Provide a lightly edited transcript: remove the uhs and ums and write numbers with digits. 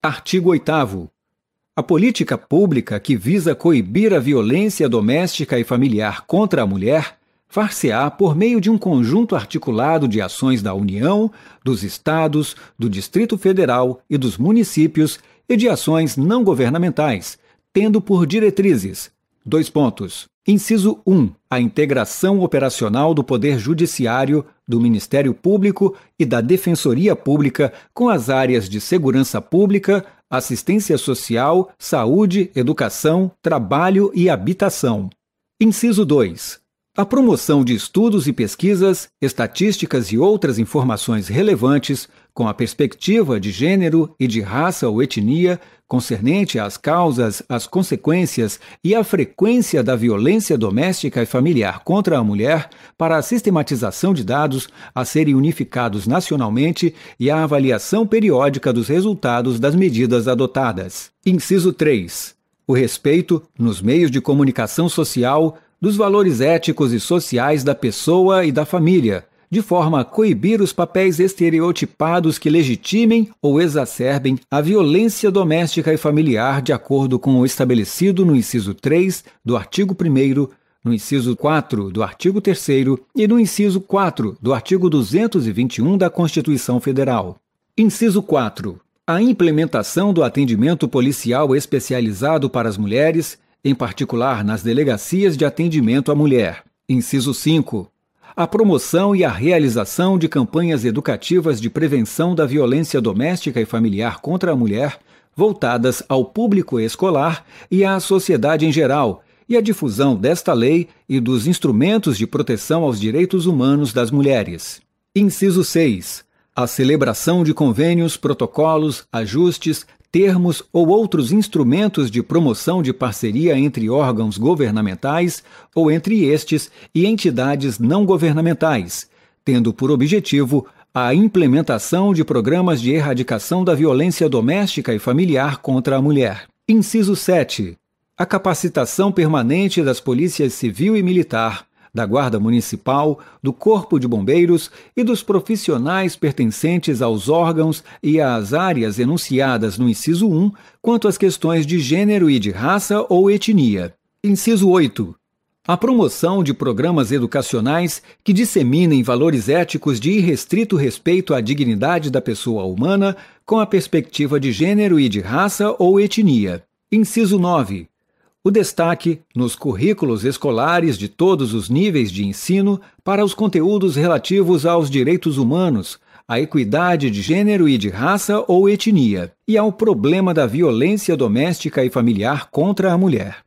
Artigo 8º. A política pública que visa coibir a violência doméstica e familiar contra a mulher far-se-á por meio de um conjunto articulado de ações da União, dos Estados, do Distrito Federal e dos municípios e de ações não governamentais, tendo por diretrizes: Inciso 1. A integração operacional do Poder Judiciário, do Ministério Público e da Defensoria Pública com as áreas de segurança pública, assistência social, saúde, educação, trabalho e habitação. Inciso 2. A promoção de estudos e pesquisas, estatísticas e outras informações relevantes com a perspectiva de gênero e de raça ou etnia, concernente às causas, às consequências e à frequência da violência doméstica e familiar contra a mulher, para a sistematização de dados a serem unificados nacionalmente e a avaliação periódica dos resultados das medidas adotadas. Inciso 3. O respeito, nos meios de comunicação social, dos valores éticos e sociais da pessoa e da família, de forma a coibir os papéis estereotipados que legitimem ou exacerbem a violência doméstica e familiar de acordo com o estabelecido no inciso 3 do artigo 1º, no inciso 4 do artigo 3º e no inciso 4 do artigo 221 da Constituição Federal. Inciso 4. A implementação do atendimento policial especializado para as mulheres, em particular nas delegacias de atendimento à mulher. Inciso 5. A promoção e a realização de campanhas educativas de prevenção da violência doméstica e familiar contra a mulher, voltadas ao público escolar e à sociedade em geral, e a difusão desta lei e dos instrumentos de proteção aos direitos humanos das mulheres. Inciso 6. A celebração de convênios, protocolos, ajustes, termos ou outros instrumentos de promoção de parceria entre órgãos governamentais ou entre estes e entidades não governamentais, tendo por objetivo a implementação de programas de erradicação da violência doméstica e familiar contra a mulher. Inciso 7. A capacitação permanente das polícias civil e militar, da Guarda Municipal, do Corpo de Bombeiros e dos profissionais pertencentes aos órgãos e às áreas enunciadas no inciso 1 quanto às questões de gênero e de raça ou etnia. Inciso 8. A promoção de programas educacionais que disseminem valores éticos de irrestrito respeito à dignidade da pessoa humana com a perspectiva de gênero e de raça ou etnia. Inciso 9. O destaque nos currículos escolares de todos os níveis de ensino para os conteúdos relativos aos direitos humanos, à equidade de gênero e de raça ou etnia, e ao problema da violência doméstica e familiar contra a mulher.